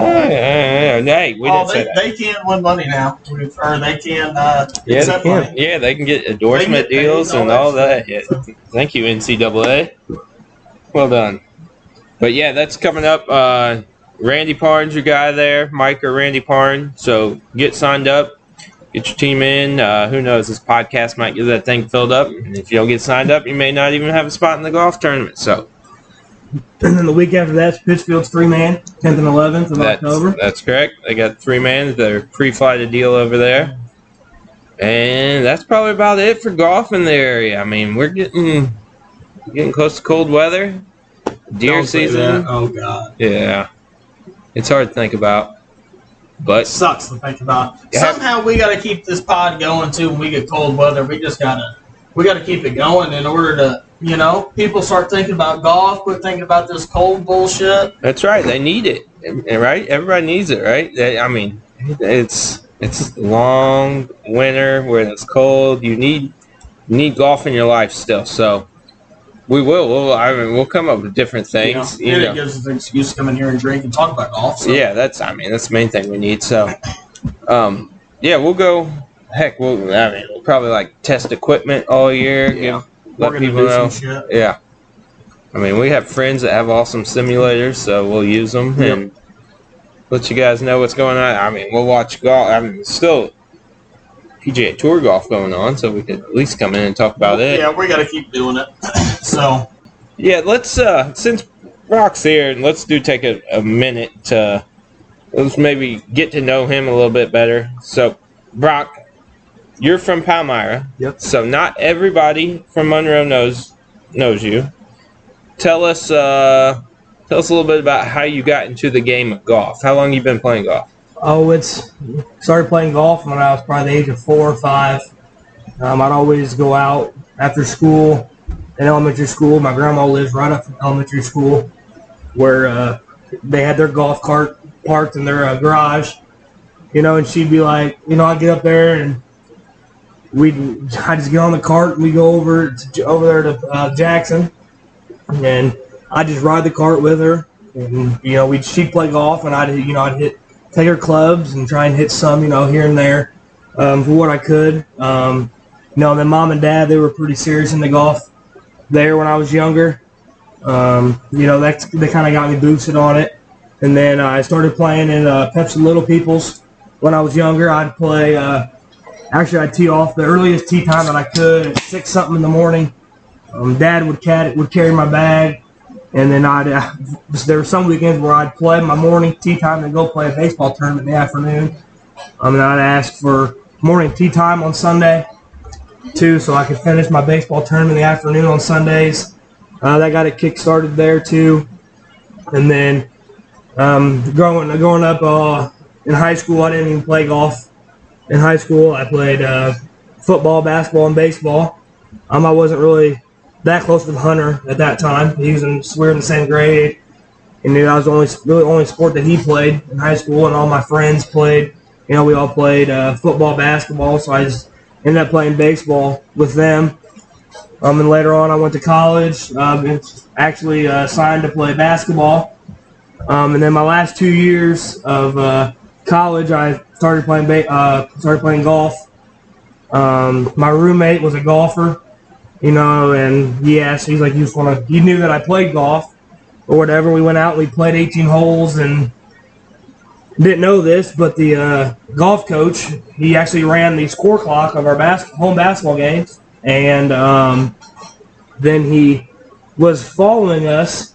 Hey, we didn't say that. They can win money now, or they can accept money. Yeah, they can get endorsement deals and all that. Yeah. Thank you, NCAA. Well done. But yeah, that's coming up. Randy Parnes, your guy there, Mike or Randy Parnes. So get signed up. Get your team in. Who knows? This podcast might get that thing filled up. And if you don't get signed up, you may not even have a spot in the golf tournament. So, and then the week after that's Pittsfield's 3-man, 10th and 11th of October. That's correct. They got 3-man. They're pre-flighted deal over there. And that's probably about it for golf in the area. I mean, we're getting close to cold weather. Deer season. Oh, God. Yeah. It's hard to think about. But it sucks to think about. Somehow we got to keep this pod going too. When we get cold weather, we got to keep it going in order to, people start thinking about golf, quit thinking about this cold bullshit. That's right. They need it, right? Everybody needs it, right? I mean, it's a long winter where it's cold. You need golf in your life still. So we will. We'll come up with different things. It gives us an excuse to come in here and drink and talk about golf. So. Yeah, that's the main thing we need. So, we'll go. Heck, we'll probably test equipment all year. Yeah, let people know. Some shit. Yeah, I mean, we have friends that have awesome simulators, so we'll use them. Yep. let you guys know what's going on. I mean, we'll watch golf. I mean, still PGA Tour golf going on, so we could at least come in and talk about it. Yeah, we got to keep doing it. So, yeah, let's since Brock's here, let's take a minute to let's maybe get to know him a little bit better. So, Brock, you're from Palmyra. Yep. So not everybody from Monroe knows you. Tell us a little bit about how you got into the game of golf. How long you been playing golf? Oh, started playing golf when I was probably the age of 4 or 5. I'd always go out after school, in elementary school. My grandma lives right up from elementary school, where they had their golf cart parked in their garage, and she'd be like, I'd get up there and I just get on the cart and we go over there to Jackson, and I just ride the cart with her, and she'd play golf and I'd take her clubs and try and hit some here and there for what I could. Then mom and dad, they were pretty serious in the golf there when I was younger. They kind of got me boosted on it. And then I started playing in Pepsi Little People's when I was younger. I'd play, I'd tee off the earliest tee time that I could at 6 something in the morning. Dad would carry my bag. And then there were some weekends where I'd play my morning tee time and go play a baseball tournament in the afternoon. And I'd ask for morning tee time on Sunday, too, so I could finish my baseball tournament in the afternoon on Sundays. That got it kick-started there, too. And then growing up in high school, I didn't even play golf. In high school, I played football, basketball, and baseball. I wasn't really that close with Hunter at that time. We were in the same grade, and I was the only sport that he played in high school, and all my friends played. We all played football, basketball, so I just ended up playing baseball with them. And later on, I went to college, actually signed to play basketball. And then my last 2 years of college, I started playing golf. My roommate was a golfer, and he asked, he's like, he knew that I played golf or whatever. We went out and we played 18 holes, and didn't know this, but the golf coach, he actually ran the score clock of our home basketball games, and then he was following us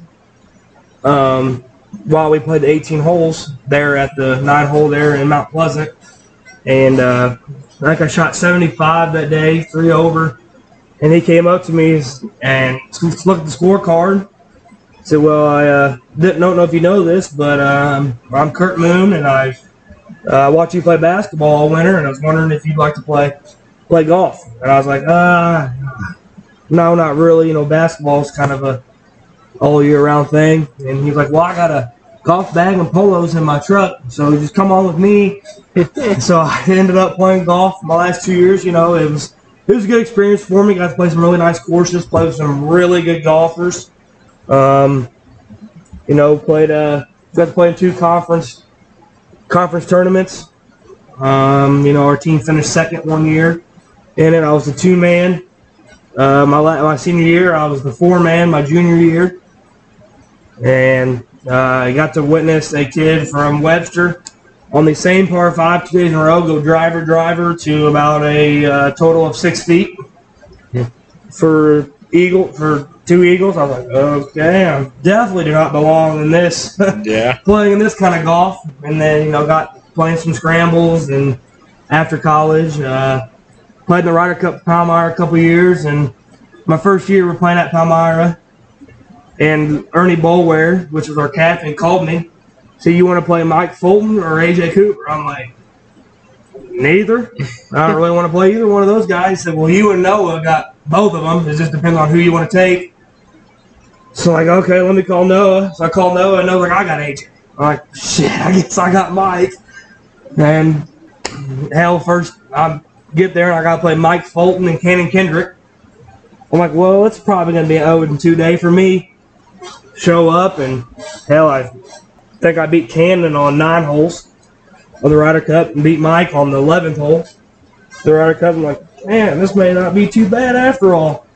while we played the 18 holes there at the 9-hole there in Mount Pleasant. And I think I shot 75 that day, 3 over. And he came up to me and looked at the scorecard. Said, well, I don't know if you know this, but I'm Kurt Moon, and I watched you play basketball all winter, and I was wondering if you'd like to play golf. And I was like, no, not really. Basketball is kind of a all year round thing. And he's like, well, I got a golf bag and polos in my truck, so just come on with me. So I ended up playing golf my last 2 years. It was a good experience for me. Got to play some really nice courses, play with some really good golfers. Got to play in 2 conference tournaments. Our team finished second 1 year in it. I was the 2-man. My senior year, I was the 4-man my junior year. And I got to witness a kid from Webster on the same par 5 2 days in a row go driver to about a total of 6 feet for 2 eagles. I was like, okay, I definitely do not belong in this. Yeah. Playing in this kind of golf. And then, got playing some scrambles. And after college, played in the Ryder Cup Palmyra a couple years. And my first year, we're playing at Palmyra. And Ernie Boulware, which was our captain, called me. Said, you want to play Mike Fulton or A.J. Cooper? I'm like, neither. I don't really want to play either one of those guys. He said, well, you and Noah got both of them. It just depends on who you want to take. So I'm like, okay, let me call Noah. So I called Noah, and Noah's like, I got AJ. I'm like, shit, I guess I got Mike. And hell, first I get there, and I got to play Mike Fulton and Cannon Kendrick. I'm like, well, it's probably going to be an 0-2 day for me. Show up, and hell, I think I beat Cannon on 9 holes of the Ryder Cup and beat Mike on the 11th hole. The Ryder Cup, I'm like, man, this may not be too bad after all.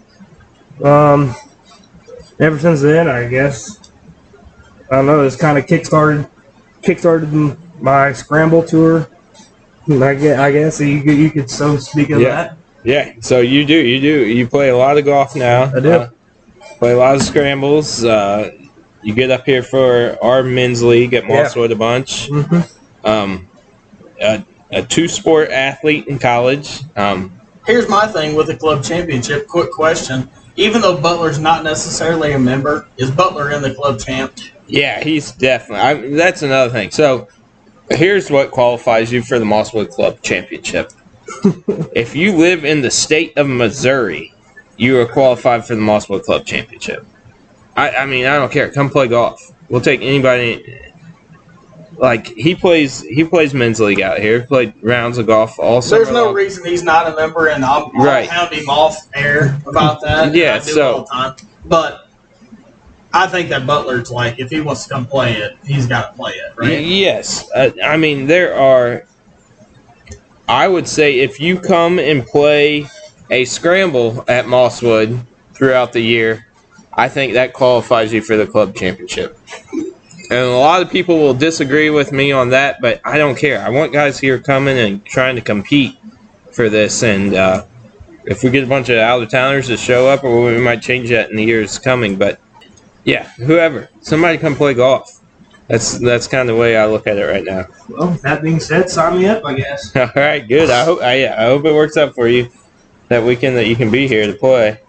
Ever since then, I guess, I don't know, it's kind of kick-started kickstarted my scramble tour. I guess you could so speak of that. Yeah, so you do. You play a lot of golf now. I do. Play a lot of scrambles. You get up here for our men's league at Mosswood a bunch. Mm-hmm. A two-sport athlete in college. Here's my thing with the club championship. Quick question. Even though Butler's not necessarily a member, is Butler in the club champ? Yeah, he's definitely. That's another thing. So here's what qualifies you for the Mosswood Club Championship. If you live in the state of Missouri, you are qualified for the Mosswood Club Championship. I mean, I don't care. Come play golf. We'll take anybody. Like, he plays men's league out here. Played rounds of golf all summer There's no long. reason he's not a member, and I'll hound him off air about that. Yeah, I do all the time. But I think that Butler's like, if he wants to come play it, he's got to play it, right? Yes. I mean, there are. I would say if you come and play a scramble at Mosswood throughout the year, I think that qualifies you for the club championship. And a lot of people will disagree with me on that, but I don't care. I want guys here coming and trying to compete for this. And if we get a bunch of out-of-towners to show up, or we might change that in the years coming. But, yeah, whoever. Somebody come play golf. That's kind of the way I look at it right now. Well, that being said, sign me up, I guess. All right, good. I hope it works out for you that weekend that you can be here to play.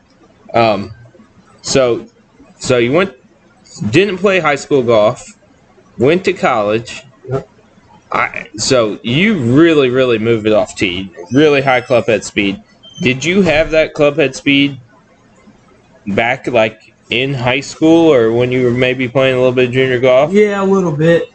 So you didn't play high school golf, went to college. Yep. So you really moved it off tee, really high club head speed. Did you have that club head speed back like in high school, or when you were maybe playing a little bit of junior golf? Yeah, a little bit.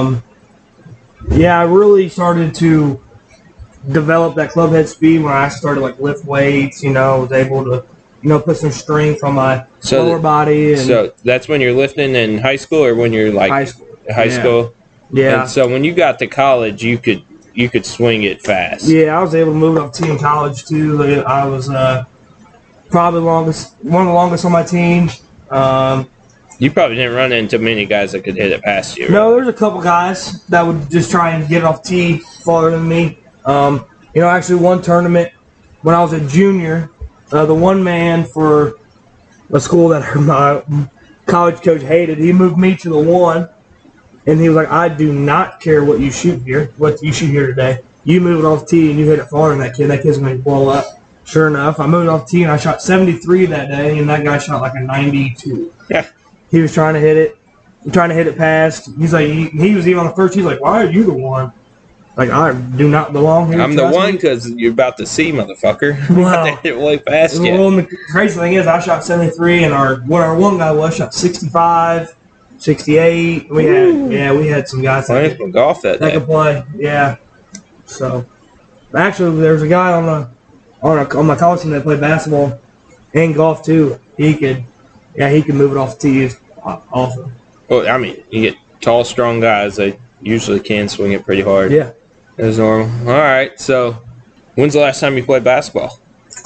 I really started to develop that club head speed when I started like lift weights. Was able to put some strength on my lower body. And so that's when you're lifting in high school, or when you're like high school. High school. Yeah. And so when you got to college, you could swing it fast. Yeah, I was able to move up tee in college too. I was probably one of the longest on my team. You probably didn't run into many guys that could hit it past you. No, there's a couple guys that would just try and get it off tee farther than me. Actually one tournament when I was a junior, the one man for a school that my college coach hated, he moved me to the one, and he was like, I do not care what you shoot here today. You move it off tee and you hit it farther than that kid's going to blow up. Sure enough, I moved off tee and I shot 73 that day, and that guy shot like a 92. Yeah. He was trying to hit it past. He's like, he was even on the first. He's like, why are you the one? Like, I do not belong here. I'm the one because you're about to see, motherfucker. Wow. Hit it way past you. Well, and the crazy thing is, I shot 73, and our one guy shot 65, 68. We had some guys Playing some golf that day. could play. Yeah. So, actually, there's a guy on my college team that played basketball and golf too. He could move it off the tee also. Well, I mean, you get tall, strong guys. They usually can swing it pretty hard. Yeah. As normal. All right. So, when's the last time you played basketball?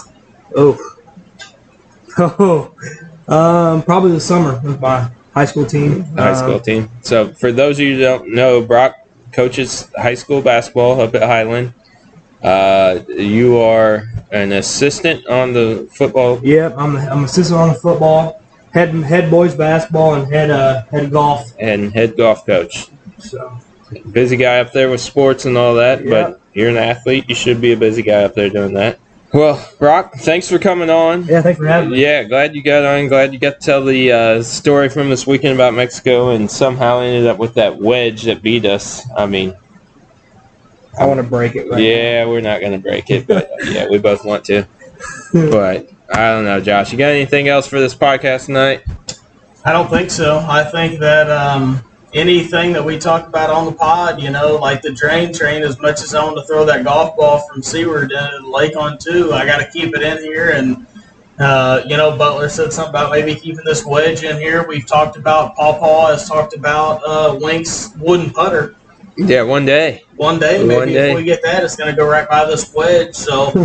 Probably the summer with my high school team. High school team. So, for those of you who don't know, Brock coaches high school basketball up at Highland. You are an assistant on the football. Yep, I'm assistant on the football, head boys basketball, and head golf. And head golf coach. So busy guy up there with sports and all that, Yep. but you're an athlete. You should be a busy guy up there doing that. Well, Brock, thanks for coming on. yeah, thanks for having me. Yeah, glad you got on. Glad you got to tell the story from this weekend about Mexico, and somehow ended up with that wedge that beat us. I mean, I want to break it. yeah, we're not going to break it, but yeah, we both want to. But I don't know, Josh. You got anything else for this podcast tonight? I don't think so. I think that anything that we talk about on the pod, like the drain train, as much as I want to throw that golf ball from Seward into the lake on two, I got to keep it in here. And, Butler said something about maybe keeping this wedge in here. We've talked about, Paw has talked about Wink's wooden putter. Yeah, one day. Maybe if we get that, it's going to go right by this wedge. So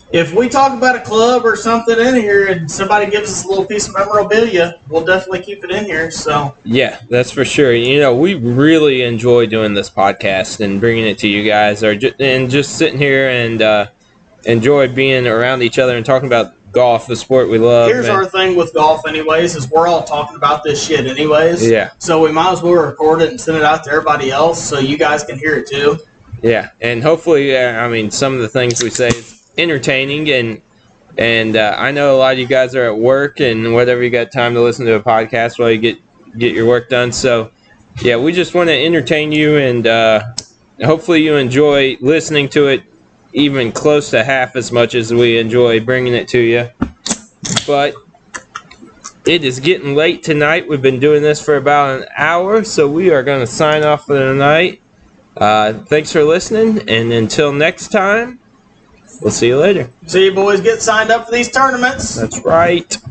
if we talk about a club or something in here and somebody gives us a little piece of memorabilia, we'll definitely keep it in here. So Yeah, that's for sure. We really enjoy doing this podcast and bringing it to you guys, and just sitting here and enjoy being around each other and talking about golf, the sport we love. Here's our thing with golf anyways, is we're all talking about this shit anyways. Yeah. So we might as well record it and send it out to everybody else so you guys can hear it too. Yeah, and hopefully, some of the things we say is entertaining, and I know a lot of you guys are at work and whatever, you got time to listen to a podcast while you get your work done. So, yeah, we just want to entertain you, and hopefully you enjoy listening to it even close to half as much as we enjoy bringing it to you. But it is getting late tonight. We've been doing this for about an hour, so we are going to sign off for the night. Thanks for listening, and until next time, we'll see you later. See you boys get signed up for these tournaments. That's right.